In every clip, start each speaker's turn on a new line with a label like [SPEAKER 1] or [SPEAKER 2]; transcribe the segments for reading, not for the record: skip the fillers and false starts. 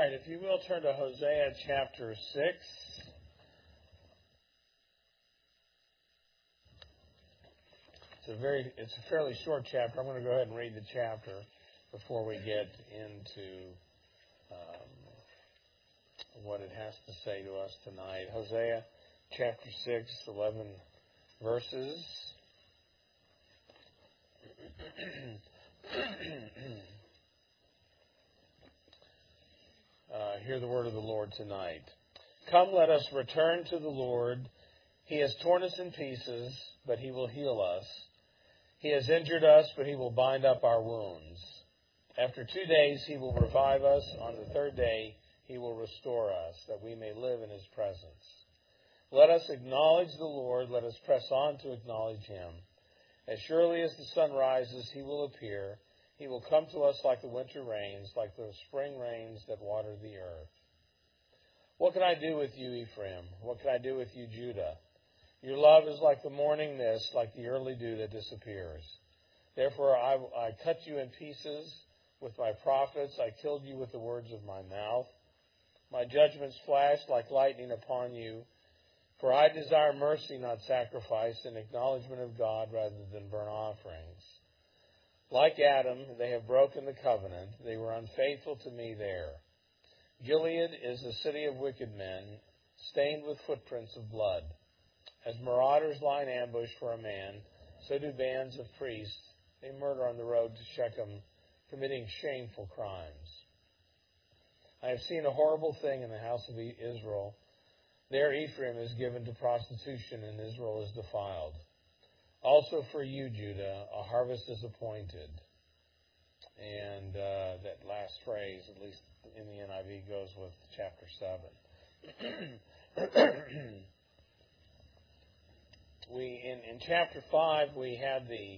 [SPEAKER 1] right, if you will, turn to Hosea chapter 6. It's a fairly short chapter. I'm going to go ahead and read the chapter before we get into what it has to say to us tonight. Hosea chapter 6, 11 verses. Hear the word of the Lord tonight. Come, let us return to the Lord. He has torn us in pieces, but he will heal us. He has injured us, but he will bind up our wounds. After 2 days he will revive us. On the third day he will restore us, that we may live in his presence. Let us acknowledge the Lord. Let us press on to acknowledge him. As surely as the sun rises, he will appear. He will come to us like the winter rains, like the spring rains that water the earth. What can I do with you, Ephraim? What can I do with you, Judah? Your love is like the morning mist, like the early dew that disappears. Therefore I cut you in pieces with my prophets. I killed you with the words of my mouth. My judgments flashed like lightning upon you. For I desire mercy, not sacrifice, and acknowledgement of God rather than burnt offerings. Like Adam, they have broken the covenant. They were unfaithful to me there. Gilead is the city of wicked men, stained with footprints of blood. As marauders lie in ambush for a man, so do bands of priests. They murder on the road to Shechem, committing shameful crimes. I have seen a horrible thing in the house of Israel. There Ephraim is given to prostitution, and Israel is defiled. Also for you, Judah, a harvest is appointed. And that last phrase, at least in the NIV, goes with chapter 7. In chapter 5 we had the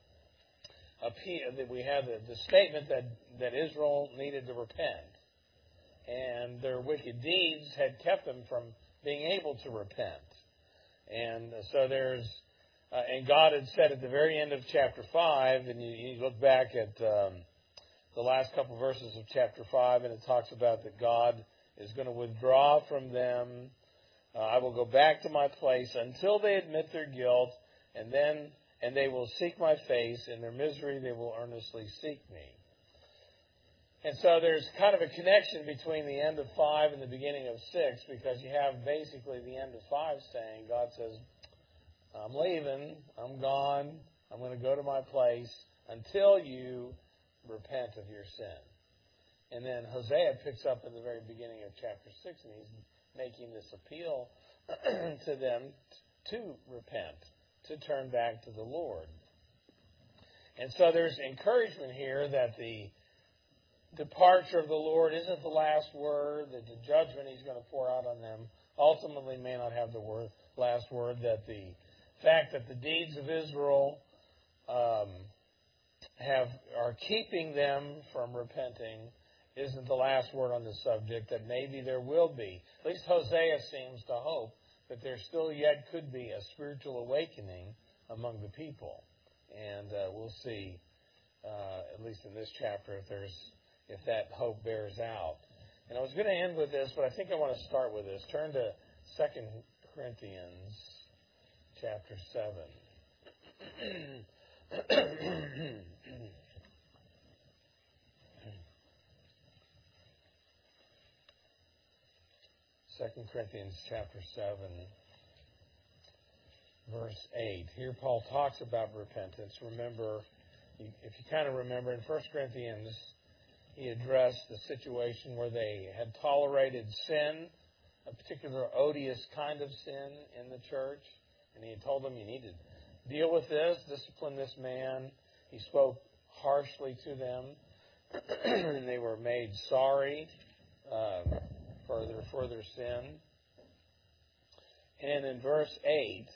[SPEAKER 1] statement that Israel needed to repent, and their wicked deeds had kept them from being able to repent. And so and God had said at the very end of chapter 5, and you look back at the last couple verses of chapter 5, and it talks about that God is going to withdraw from them. I will go back to my place until they admit their guilt, and they will seek my face. In their misery they will earnestly seek me. And so there's kind of a connection between the end of 5 and the beginning of 6, because you have basically the end of 5 saying, God says, I'm leaving, I'm gone, I'm going to go to my place until you repent of your sin. And then Hosea picks up in the very beginning of chapter 6, and he's making this appeal to them to repent, to turn back to the Lord. And so there's encouragement here that the departure of the Lord isn't the last word, that the judgment he's going to pour out on them ultimately may not have the last word, that the fact that the deeds of Israel are keeping them from repenting isn't the last word on the subject, that maybe there will be. At least Hosea seems to hope that there still yet could be a spiritual awakening among the people. And we'll see, at least in this chapter, if that hope bears out. And I was going to end with this, but I think I want to start with this. Turn to 2 Corinthians chapter 7. 2 Corinthians chapter 7, verse 8. Here Paul talks about repentance. Remember, if you kind of remember, in 1 Corinthians, he addressed the situation where they had tolerated sin, a particular odious kind of sin in the church. And he had told them, you need to deal with this, discipline this man. He spoke harshly to them, and they were made sorry for their sin. And in verse 8,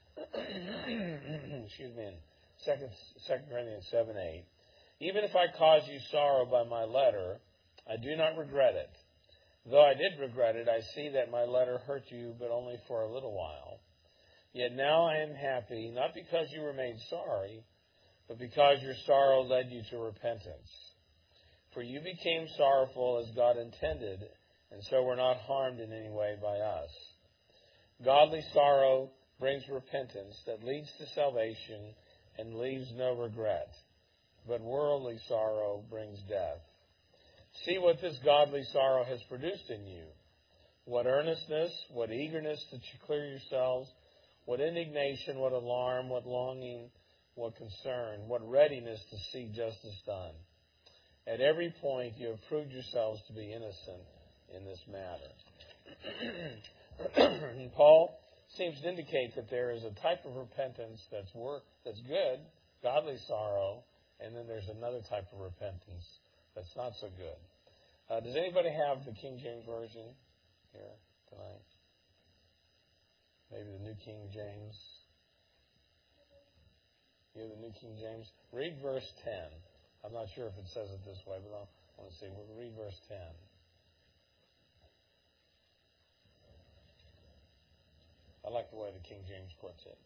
[SPEAKER 1] excuse me, in 2 Corinthians 7:8, even if I cause you sorrow by my letter, I do not regret it. Though I did regret it, I see that my letter hurt you, but only for a little while. Yet now I am happy, not because you were made sorry, but because your sorrow led you to repentance. For you became sorrowful as God intended, and so were not harmed in any way by us. Godly sorrow brings repentance that leads to salvation and leaves no regret, but worldly sorrow brings death. See what this godly sorrow has produced in you. What earnestness, what eagerness to clear yourselves, what indignation, what alarm, what longing, what concern, what readiness to see justice done. At every point you have proved yourselves to be innocent in this matter. Paul seems to indicate that there is a type of repentance that's good, godly sorrow, and then there's another type of repentance that's not so good. Does anybody have the King James Version here tonight? Maybe the New King James? You have the New King James? Read verse 10. I'm not sure if it says it this way, but I want to see. We'll read verse 10. I like the way the King James puts it.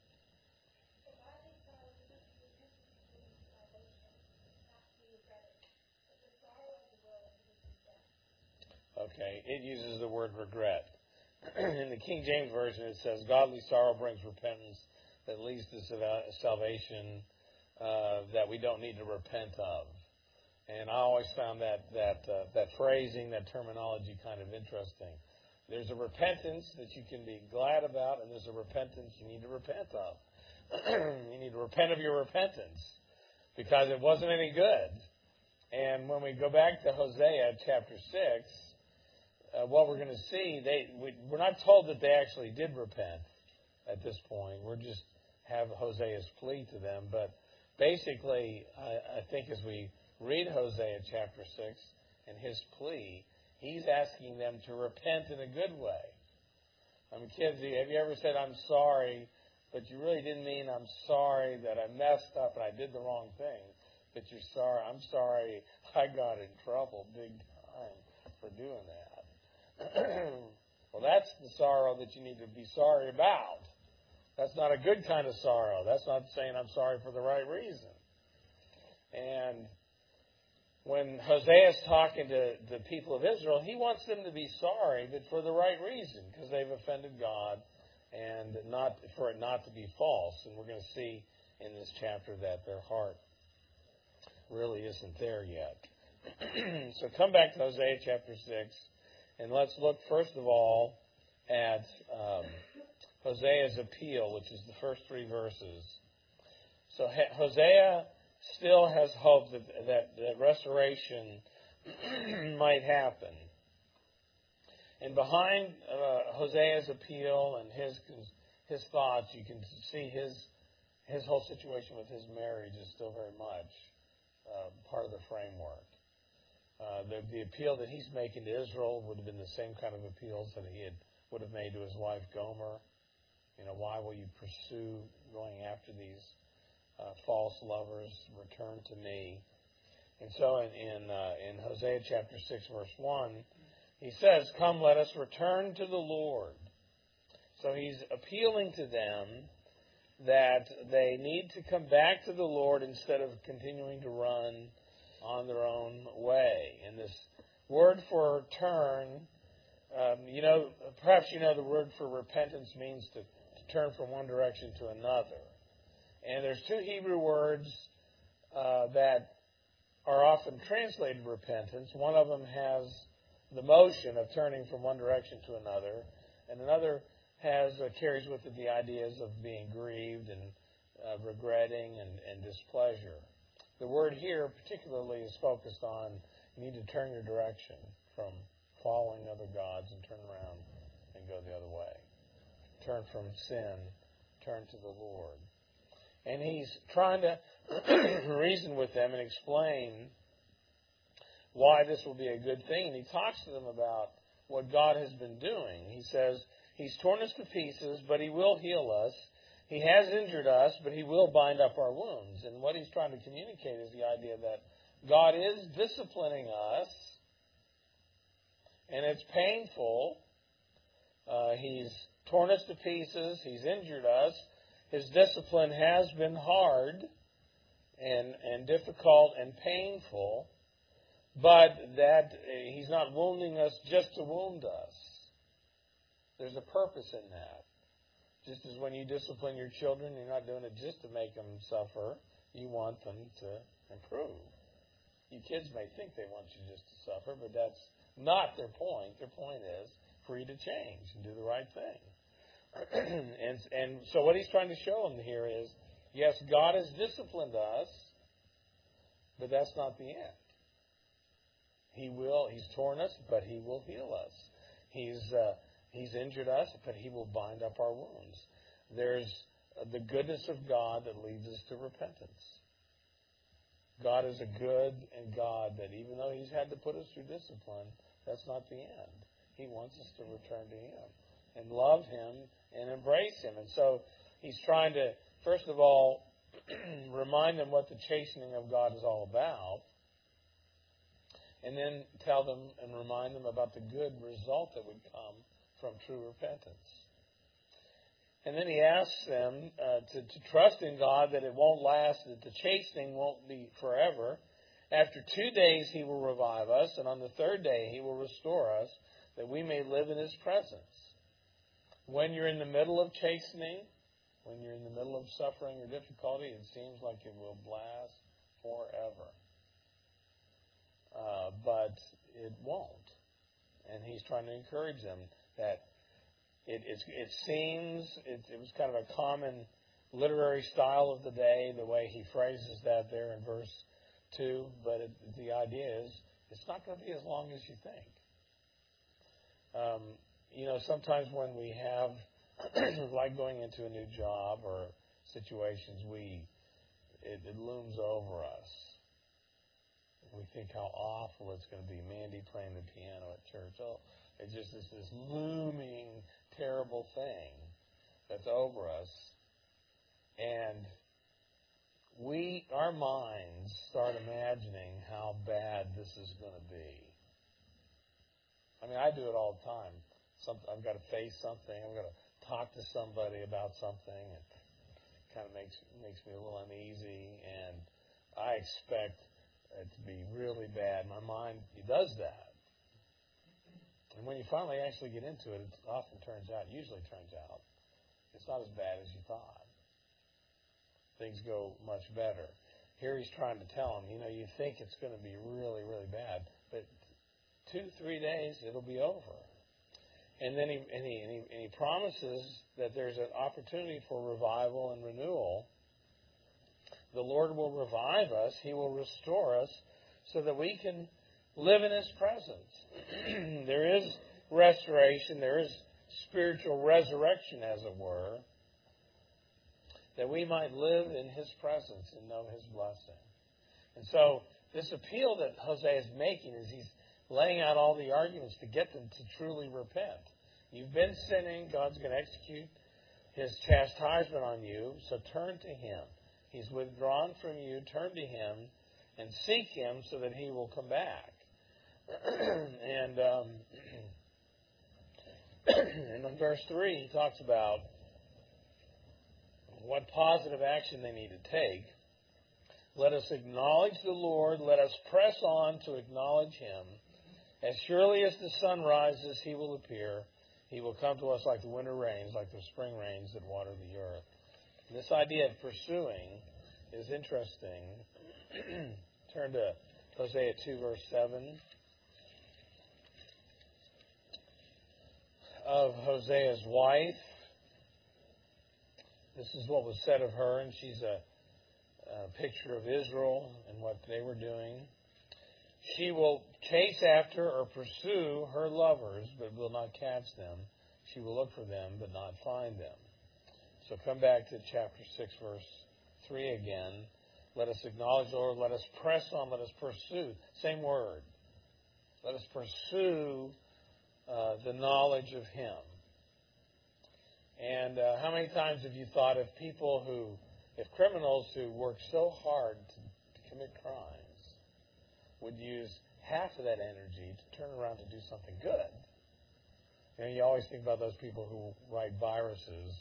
[SPEAKER 1] Okay, it uses the word regret. In the King James Version, it says, godly sorrow brings repentance that leads to salvation that we don't need to repent of. And I always found that phrasing, that terminology kind of interesting. There's a repentance that you can be glad about, and there's a repentance you need to repent of. You need to repent of your repentance because it wasn't any good. And when we go back to Hosea chapter 6, what we're going to see, we're not told that they actually did repent at this point. We're just have Hosea's plea to them. But basically, I think as we read Hosea chapter 6 and his plea, he's asking them to repent in a good way. I mean, kids, have you ever said, I'm sorry, but you really didn't mean I'm sorry that I messed up and I did the wrong thing, but you're sorry, I'm sorry I got in trouble big time for doing that. Well, that's the sorrow that you need to be sorry about. That's not a good kind of sorrow. That's not saying I'm sorry for the right reason. And when Hosea is talking to the people of Israel, he wants them to be sorry, but for the right reason, because they've offended God and not for it not to be false. And we're going to see in this chapter that their heart really isn't there yet. So come back to Hosea chapter 6. And let's look, first of all, at Hosea's appeal, which is the first 3 verses. So Hosea still has hope that restoration might happen. And behind Hosea's appeal and his thoughts, you can see his whole situation with his marriage is still very much part of the framework. The appeal that he's making to Israel would have been the same kind of appeals that he would have made to his wife Gomer. You know, why will you pursue going after these false lovers? Return to me. And so in Hosea chapter 6, verse 1, he says, come, let us return to the Lord. So he's appealing to them that they need to come back to the Lord instead of continuing to run on their own way. And this word for turn, perhaps the word for repentance means to turn from one direction to another. And there's 2 Hebrew words that are often translated repentance. One of them has the motion of turning from one direction to another, and another carries with it the ideas of being grieved and regretting and displeasure. The word here particularly is focused on you need to turn your direction from following other gods and turn around and go the other way. Turn from sin, turn to the Lord. And he's trying to reason with them and explain why this will be a good thing. And he talks to them about what God has been doing. He says, he's torn us to pieces, but he will heal us. He has injured us, but he will bind up our wounds. And what he's trying to communicate is the idea that God is disciplining us, and it's painful. He's torn us to pieces. He's injured us. His discipline has been hard and difficult and painful, But that He's not wounding us just to wound us. There's a purpose in that. Just as when you discipline your children, you're not doing it just to make them suffer. You want them to improve. You kids may think they want you just to suffer, but that's not their point. Their point is for you to change and do the right thing. and so what He's trying to show them here is, yes, God has disciplined us, but that's not the end. He's torn us, but He will heal us. He's injured us, but He will bind up our wounds. There's the goodness of God that leads us to repentance. God is a good and God that even though He's had to put us through discipline, that's not the end. He wants us to return to Him and love Him and embrace Him. And so He's trying to, first of all, remind them what the chastening of God is all about, and then tell them and remind them about the good result that would come from true repentance. And then He asks them to trust in God that it won't last, that the chastening won't be forever. After 2 days He will revive us, and on the third day He will restore us, that we may live in His presence. When you're in the middle of chastening, when you're in the middle of suffering or difficulty, it seems like it will last forever. But it won't. And He's trying to encourage them that it was kind of a common literary style of the day, the way he phrases that there in verse 2. But the idea is, it's not going to be as long as you think. Sometimes when we have, like going into a new job or situations, it looms over us. We think how awful it's going to be. Mandy playing the piano at church. Oh, it's just this looming, terrible thing that's over us. And our minds start imagining how bad this is going to be. I mean, I do it all the time. I've got to face something. I've got to talk to somebody about something. It kind of makes me a little uneasy, and I expect it to be really bad. My mind does that. And when you finally actually get into it, it usually turns out, it's not as bad as you thought. Things go much better. Here He's trying to tell them, you think it's going to be really, really bad, but 2-3 days, it'll be over. And then he promises that there's an opportunity for revival and renewal. The Lord will revive us. He will restore us so that we can live in His presence. There is restoration. There is spiritual resurrection, as it were, that we might live in His presence and know His blessing. And so this appeal that Hosea is making is he's laying out all the arguments to get them to truly repent. You've been sinning. God's going to execute His chastisement on you, so turn to Him. He's withdrawn from you. Turn to Him and seek Him so that He will come back. And in verse 3, he talks about what positive action they need to take. Let us acknowledge the Lord. Let us press on to acknowledge Him. As surely as the sun rises, He will appear. He will come to us like the winter rains, like the spring rains that water the earth. This idea of pursuing is interesting. Turn to Hosea 2, verse 7. Of Hosea's wife. This is what was said of her, and she's a picture of Israel and what they were doing. She will chase after or pursue her lovers, but will not catch them. She will look for them, but not find them. So come back to chapter 6, verse 3 again. Let us acknowledge the Lord. Let us press on. Let us pursue. Same word. Let us pursue the knowledge of Him. And how many times have you thought of if criminals who work so hard to commit crimes would use half of that energy to turn around to do something good? You always think about those people who write viruses,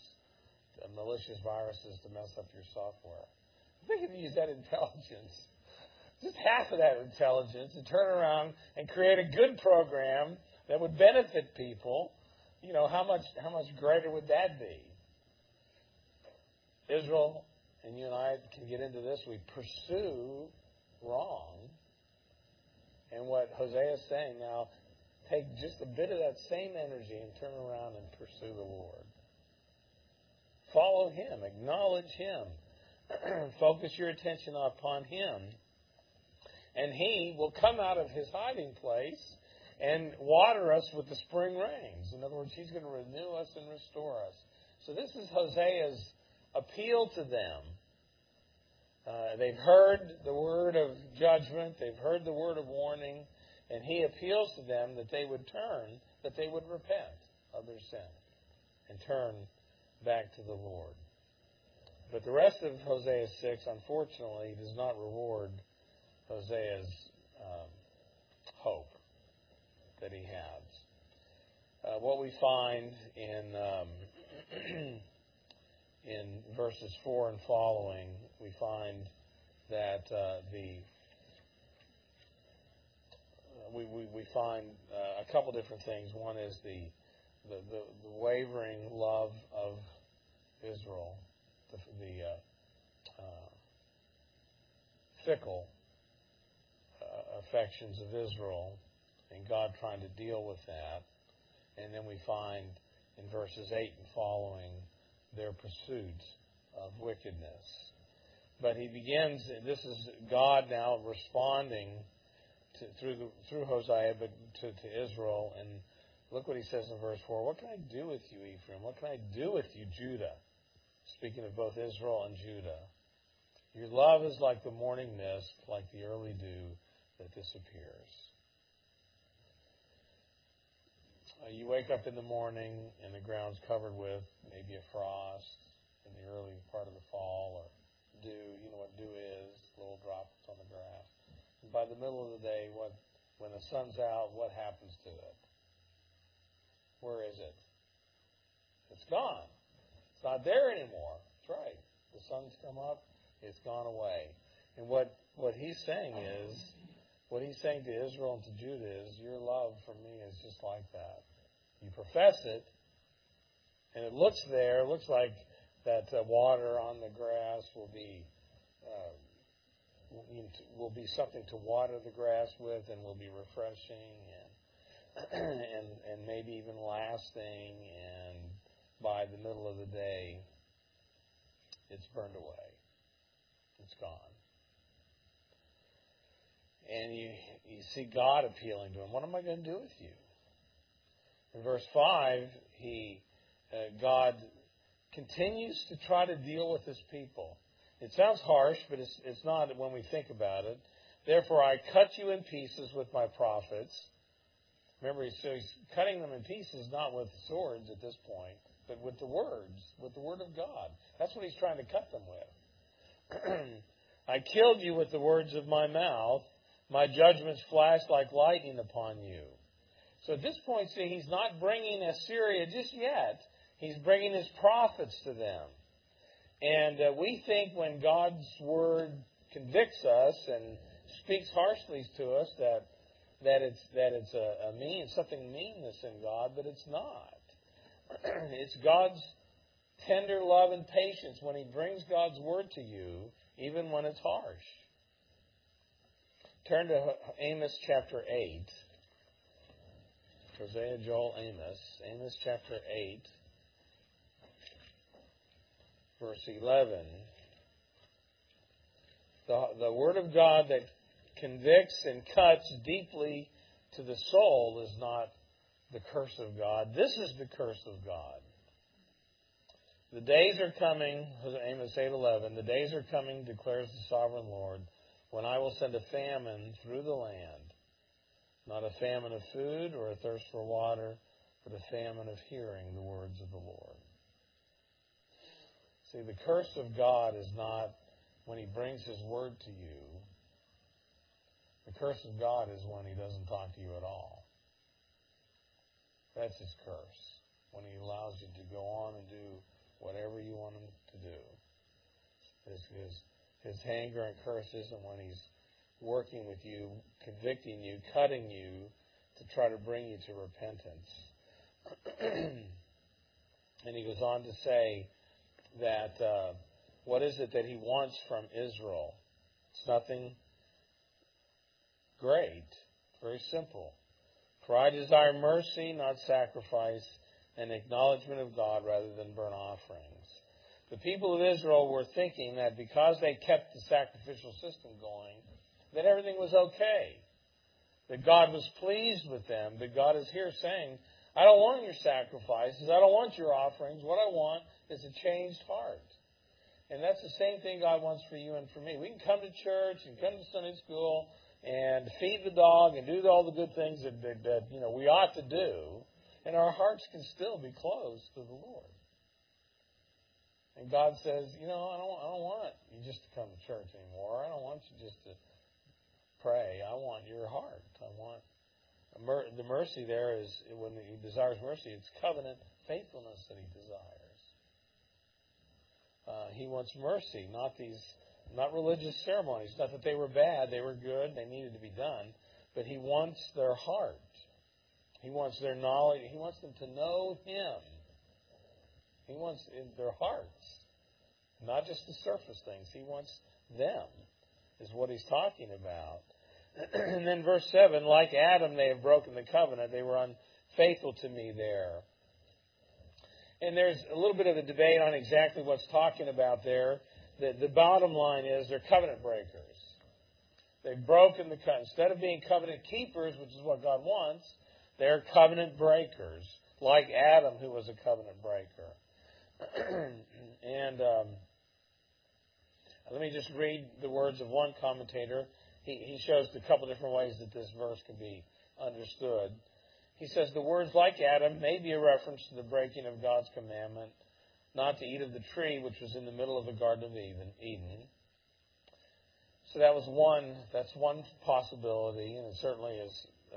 [SPEAKER 1] malicious viruses to mess up your software. They can use that intelligence just half of that intelligence to turn around and create a good program that would benefit people, how much greater would that be? Israel, and you and I can get into this, we pursue wrong. And what Hosea is saying now, take just a bit of that same energy and turn around and pursue the Lord. Follow Him. Acknowledge Him. Focus your attention upon Him. And He will come out of His hiding place and water us with the spring rains. In other words, He's going to renew us and restore us. So this is Hosea's appeal to them. They've heard the word of judgment. They've heard the word of warning. And he appeals to them that they would turn, that they would repent of their sin and turn back to the Lord. But the rest of Hosea 6, unfortunately, does not reward Hosea's hope that he has. What we find in verses 4 and following, we find that we find a couple different things. One is the wavering love of Israel, the fickle affections of Israel, and God trying to deal with that. And then we find in verses 8 and following their pursuit of wickedness. But he begins, this is God now responding through Hosea, but to Israel. And look what he says in verse 4. What can I do with you, Ephraim? What can I do with you, Judah? Speaking of both Israel and Judah. Your love is like the morning mist, like the early dew that disappears. You wake up in the morning and the ground's covered with maybe a frost in the early part of the fall, or dew. You know what dew is, little drops on the grass. And by the middle of the day, when the sun's out, what happens to it? Where is it? It's gone. It's not there anymore. That's right. The sun's come up, it's gone away. And what he's saying is, what he's saying to Israel and to Judah is, your love for me is just like that. You profess it, and it looks there. It looks like that water on the grass will be something to water the grass with, and will be refreshing and maybe even lasting. And by the middle of the day, it's burned away. It's gone. And you see God appealing to him. What am I going to do with you? In verse 5, God continues to try to deal with his people. It sounds harsh, but it's not when we think about it. Therefore, I cut you in pieces with my prophets. Remember, so he's cutting them in pieces not with swords at this point, but with the words, with the word of God. That's what he's trying to cut them with. I killed you with the words of my mouth. My judgments flashed like lightning upon you. So at this point, see, he's not bringing Assyria just yet. He's bringing his prophets to them. And we think when God's word convicts us and speaks harshly to us that it's something meanness in God, but it's not. It's God's tender love and patience when he brings God's word to you, even when it's harsh. Turn to Amos chapter 8. Hosea, Joel, Amos. Amos chapter 8, verse 11. The word of God that convicts and cuts deeply to the soul is not the curse of God. This is the curse of God. The days are coming, Amos 8:11, the days are coming, declares the sovereign Lord, when I will send a famine through the land. Not a famine of food or a thirst for water, but a famine of hearing the words of the Lord. See, the curse of God is not when he brings his word to you. The curse of God is when he doesn't talk to you at all. That's his curse. When he allows you to go on and do whatever you want him to do. His anger and curse isn't when he's working with you, convicting you, cutting you to try to bring you to repentance. And he goes on to say that what is it that he wants from Israel? It's nothing great. Very simple. For I desire mercy, not sacrifice, and acknowledgement of God rather than burnt offerings. The people of Israel were thinking that because they kept the sacrificial system going, that everything was okay. That God was pleased with them. But God is here saying, I don't want your sacrifices. I don't want your offerings. What I want is a changed heart. And that's the same thing God wants for you and for me. We can come to church and come to Sunday school and feed the dog and do all the good things that we ought to do, and our hearts can still be closed to the Lord. And God says, I don't want you just to come to church anymore. I don't want you just to pray. I want your heart. I want the mercy there is, when he desires mercy, it's covenant faithfulness that he desires. He wants mercy, not religious ceremonies. Not that they were bad, they were good, they needed to be done. But he wants their heart. He wants their knowledge. He wants them to know him. He wants their hearts, not just the surface things. He wants them, is what he's talking about. And then verse 7, like Adam, they have broken the covenant. They were unfaithful to me there. And there's a little bit of a debate on exactly what's talking about there. The bottom line is they're covenant breakers. They've broken the covenant. Instead of being covenant keepers, which is what God wants, they're covenant breakers, like Adam, who was a covenant breaker. And let me just read the words of one commentator. He shows a couple different ways that this verse can be understood. He says, the words like Adam may be a reference to the breaking of God's commandment not to eat of the tree which was in the middle of the Garden of Eden. So that's one possibility, and it certainly is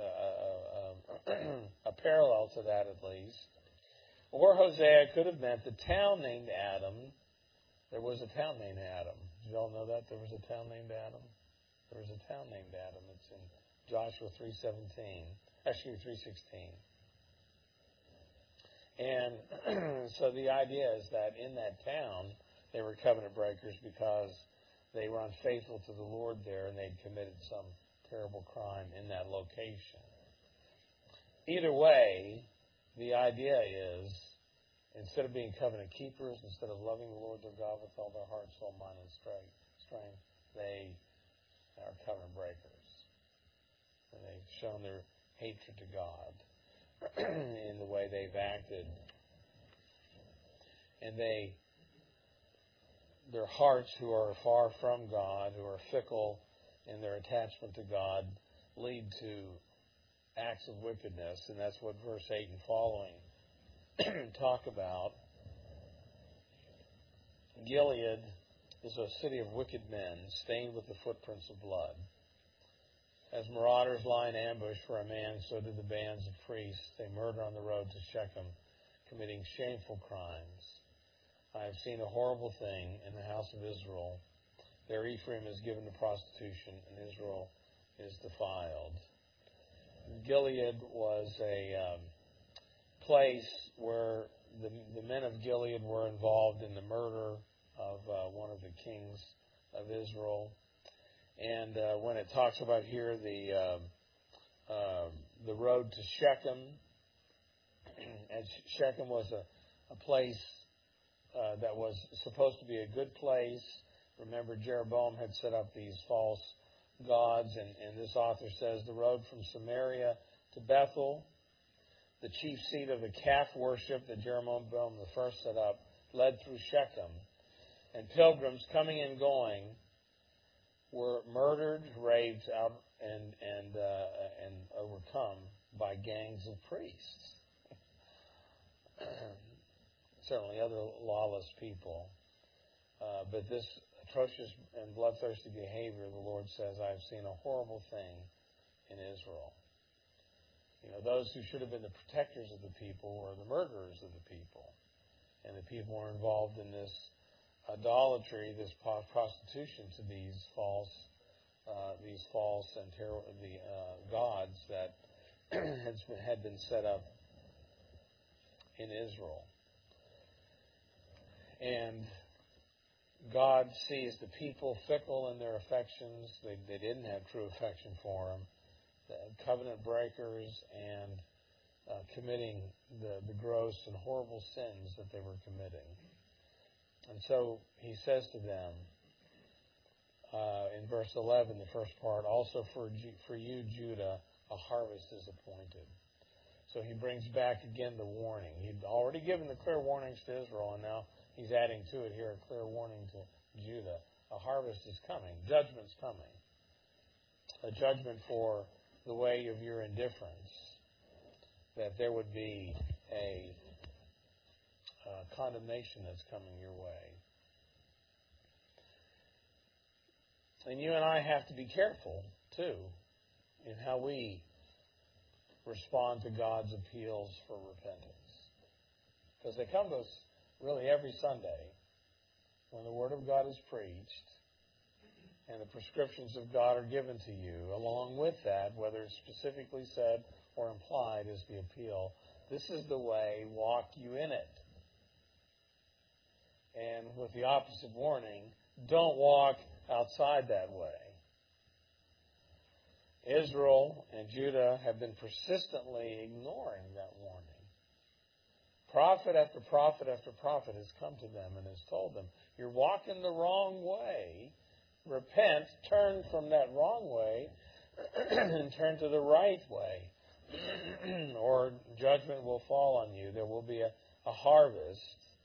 [SPEAKER 1] a parallel to that at least. Or Hosea could have meant the town named Adam. There was a town named Adam. Did you all know that? There was a town named Adam? There was a town named Adam. It's in Joshua 3:16. And so the idea is that in that town, they were covenant breakers because they were unfaithful to the Lord there and they'd committed some terrible crime in that location. Either way, the idea is, instead of being covenant keepers, instead of loving the Lord their God with all their heart, soul, mind, and strength, they are covenant breakers. And they've shown their hatred to God in the way they've acted. And their hearts, who are far from God, who are fickle in their attachment to God, lead to acts of wickedness. And that's what verse 8 and following talk about. Gilead is a city of wicked men, stained with the footprints of blood. As marauders lie in ambush for a man, so do the bands of priests. They murder on the road to Shechem, committing shameful crimes. I have seen a horrible thing in the house of Israel. There Ephraim is given to prostitution, and Israel is defiled. Gilead was a place where the men of Gilead were involved in the murder of one of the kings of Israel. And when it talks about here the road to Shechem, and Shechem was a place that was supposed to be a good place. Remember, Jeroboam had set up these false gods, and this author says the road from Samaria to Bethel, the chief seat of the calf worship that Jeroboam I set up, led through Shechem. And pilgrims coming and going were murdered, raped, out, and overcome by gangs of priests. Certainly other lawless people. But this atrocious and bloodthirsty behavior, the Lord says, I have seen a horrible thing in Israel. Those who should have been the protectors of the people were the murderers of the people. And the people were involved in this idolatry, this prostitution to these false these false and gods that had been set up in Israel. And God sees the people fickle in their affections. They didn't have true affection for Him. The covenant breakers and committing the gross and horrible sins that they were committing. And so He says to them in verse 11, the first part, also for you, Judah, a harvest is appointed. So He brings back again the warning. He'd already given the clear warnings to Israel, and now He's adding to it here a clear warning to Judah. A harvest is coming. Judgment's coming. A judgment for the way of your indifference. That there would be a condemnation that's coming your way. And you and I have to be careful, too, in how we respond to God's appeals for repentance. Because they come to us really every Sunday when the Word of God is preached and the prescriptions of God are given to you. Along with that, whether it's specifically said or implied, is the appeal. This is the way, walk you in it. And with the opposite warning, don't walk outside that way. Israel and Judah have been persistently ignoring that warning. Prophet after prophet after prophet has come to them and has told them, you're walking the wrong way. Repent, turn from that wrong way, and turn to the right way. Or judgment will fall on you. There will be a harvest.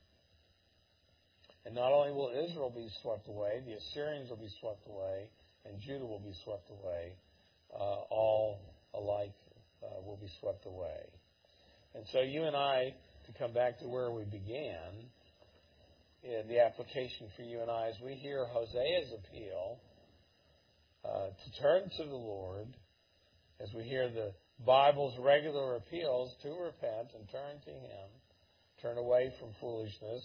[SPEAKER 1] And not only will Israel be swept away, the Assyrians will be swept away, and Judah will be swept away. All alike will be swept away. And so you and I, to come back to where we began, the application for you and I, as we hear Hosea's appeal to turn to the Lord, as we hear the Bible's regular appeals to repent and turn to Him, turn away from foolishness,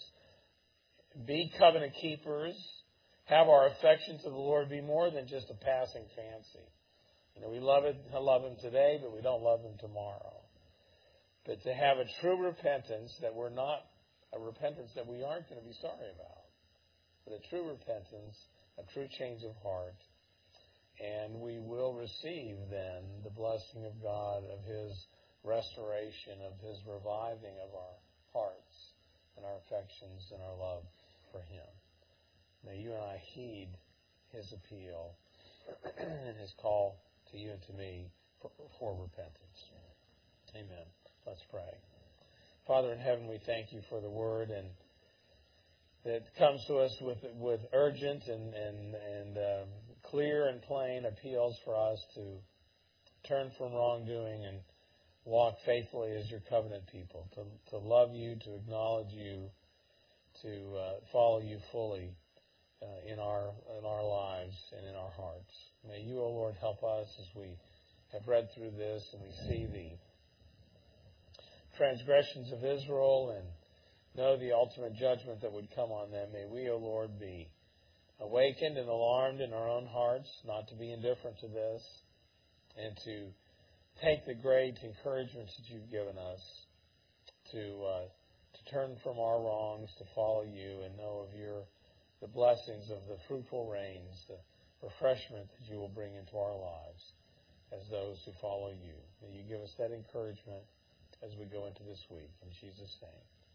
[SPEAKER 1] be covenant keepers, have our affection to the Lord be more than just a passing fancy. You know, we love Him today, but we don't love Him tomorrow. But to have a true repentance that we're not a repentance that we aren't going to be sorry about, but a true repentance, a true change of heart, and we will receive then the blessing of God, of His restoration, of His reviving of our hearts and our affections and our love for Him. May you and I heed His appeal and His call to you and to me for repentance. Amen. Let's pray. Father in heaven, we thank you for the word, and that comes to us with urgent and clear and plain appeals for us to turn from wrongdoing and walk faithfully as your covenant people, to love you, to acknowledge you, to follow you fully in our lives and in our hearts. May you, O Lord, help us as we have read through this and we see the transgressions of Israel and know the ultimate judgment that would come on them. May we, O Lord, be awakened and alarmed in our own hearts, not to be indifferent to this, and to take the great encouragements that you've given us to turn from our wrongs, to follow you, and know of the blessings of the fruitful rains, the refreshment that you will bring into our lives as those who follow you. May you give us that encouragement as we go into this week. In Jesus' name.